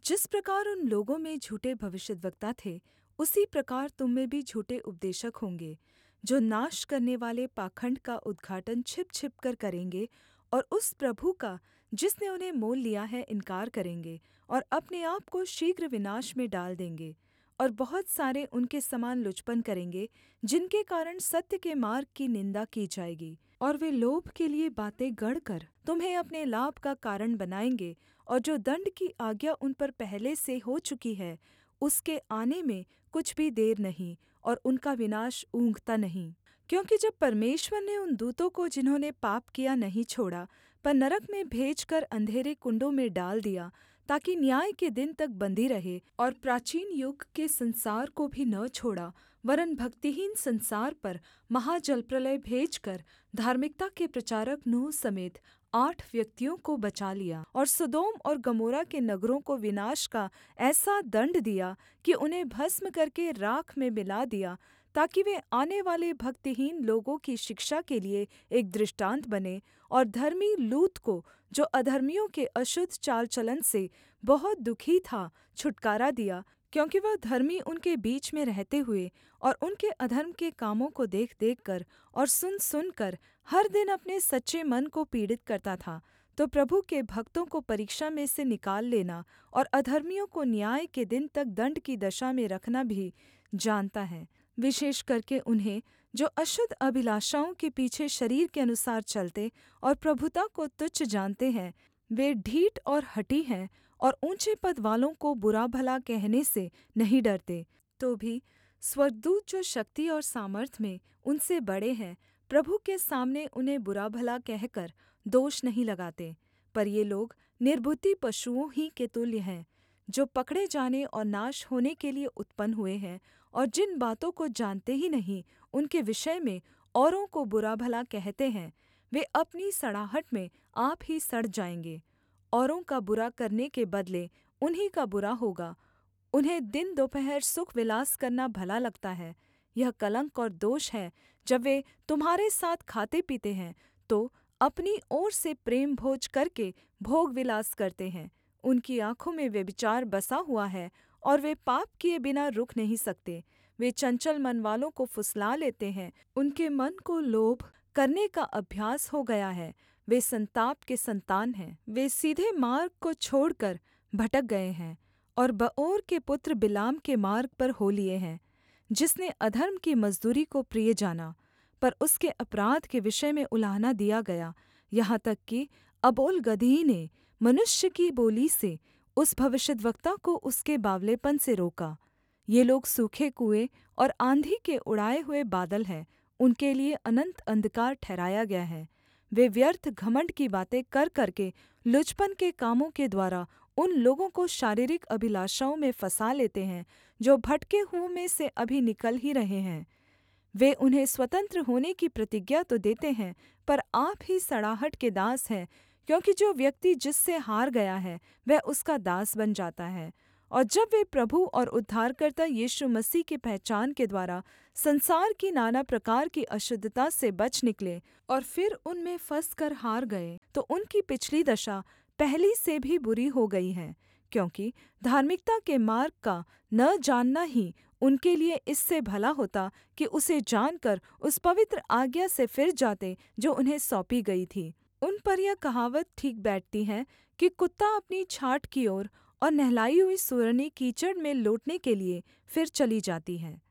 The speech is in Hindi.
जिस प्रकार उन लोगों में झूठे भविष्यद्वक्ता थे, उसी प्रकार तुम में भी झूठे उपदेशक होंगे, जो नाश करनेवाले पाखण्ड का उद्घाटन छिप-छिप कर करेंगे और उस प्रभु का जिसने उन्हें मोल लिया है इन्कार करेंगे और अपने आप को शीघ्र विनाश में डाल देंगे। और बहुत सारे उनके समान लुचपन करेंगे, जिनके कारण सत्य के मार्ग की निन्दा की जाएगी। और वे लोभ के लिए बातें गढ़कर तुम्हें अपने लाभ का कारण बनाएँगे, और जो दण्ड की आज्ञा उन पर पहले से हो चुकी है, उसके आने में कुछ भी देर नहीं, और उनका विनाश ऊँघता नहीं। क्योंकि जब परमेश्वर ने उन दूतों को जिन्होंने पाप किया नहीं छोड़ा, पर नरक में भेजकर अंधेरे कुंडों में डाल दिया, ताकि न्याय के दिन तक बंदी रहे, और प्राचीन युग के संसार को भी न छोड़ा, वरन् भक्तिहीन संसार पर महाजलप्रलय भेजकर धार्मिकता के प्रचारक नूह समेत 8 व्यक्तियों को बचा लिया, और सदोम और गमोरा के नगरों को विनाश का ऐसा दण्ड दिया कि उन्हें भस्म करके राख में मिला दिया, ताकि वे आनेवाले भक्तिहीन लोगों की शिक्षा के लिए एक दृष्टान्त बने, और धर्मी लूत को, जो अधर्मियों के अशुद्ध चाल चलन से बहुत दुःखी था, छुटकारा दिया, क्योंकि वह धर्मी उनके बीच में रहते हुए और उनके अधर्म के कामों को देख देखकर और सुन सुनकर हर दिन अपने सच्चे मन को पीड़ित करता था। तो प्रभु के भक्तों को परीक्षा में से निकाल लेना और अधर्मियों को न्याय के दिन तक दण्ड की दशा में रखना भी जानता है, विशेष करके उन्हें जो अशुद्ध अभिलाषाओं के पीछे शरीर के अनुसार चलते और प्रभुता को तुच्छ जानते हैं। वे ढीठ और हठी हैं और ऊँचे पद वालों को बुरा भला कहने से नहीं डरते। तो भी स्वर्गदूत जो शक्ति और सामर्थ में उनसे बड़े हैं, प्रभु के सामने उन्हें बुरा भला कहकर दोष नहीं लगाते। पर ये लोग निर्बुद्धि पशुओं ही के तुल्य हैं, जो पकड़े जाने और नाश होने के लिए उत्पन्न हुए हैं, और जिन बातों को जानते ही नहीं, उनके विषय में औरों को बुरा भला कहते हैं। वे अपनी सड़ाहट में आप ही सड़ जाएँगे। औरों का बुरा करने के बदले उन्हीं का बुरा होगा। उन्हें दिन दोपहर सुख विलास करना भला लगता है। यह कलंक और दोष है जब वे तुम्हारे साथ खाते पीते हैं, तो अपनी ओर से प्रेम भोज करके भोग विलास करते हैं। उनकी आँखों में व्यभिचार बसा हुआ है, और वे पाप किए बिना रुक नहीं सकते। वे चंचल मन वालों को फुसला लेते हैं। उनके मन को लोभ करने का अभ्यास हो गया है। वे संताप के संतान हैं। वे सीधे मार्ग को छोड़कर भटक गए हैं, और बओर के पुत्र बिलाम के मार्ग पर हो लिए हैं, जिसने अधर्म की मजदूरी को प्रिय जाना। पर उसके अपराध के विषय में उलाहना दिया गया, यहाँ तक कि अबोल गदही ने मनुष्य की बोली से उस भविष्यद्वक्ता को उसके बावलेपन से रोका। ये लोग सूखे कुएँ और आँधी के उड़ाए हुए बादल हैं। उनके लिए अनन्त अंधकार ठहराया गया है। वे व्यर्थ घमण्ड की बातें कर करके लुचपन के कामों के द्वारा उन लोगों को शारीरिक अभिलाषाओं में फंसा लेते हैं, जो भटके हुओं में से अभी निकल ही रहे हैं। वे उन्हें स्वतंत्र होने की प्रतिज्ञा तो देते हैं, पर आप ही सड़ाहट के दास हैं, क्योंकि जो व्यक्ति जिससे हार गया है, वह उसका दास बन जाता है। और जब वे प्रभु और उद्धारकर्ता यीशु मसीह की पहचान के द्वारा संसार की नाना प्रकार की अशुद्धता से बच निकले और फिर उनमें फँसकर हार गए, तो उनकी पिछली दशा पहली से भी बुरी हो गई है। क्योंकि धार्मिकता के मार्ग का न जानना ही उनके लिए इससे भला होता कि उसे जानकर उस पवित्र आज्ञा से फिर जाते जो उन्हें सौंपी गई थी। उन पर यह कहावत ठीक बैठती है कि कुत्ता अपनी छाँट की ओर और नहलाई हुई सूअरनी कीचड़ में लोटने के लिए फिर चली जाती है।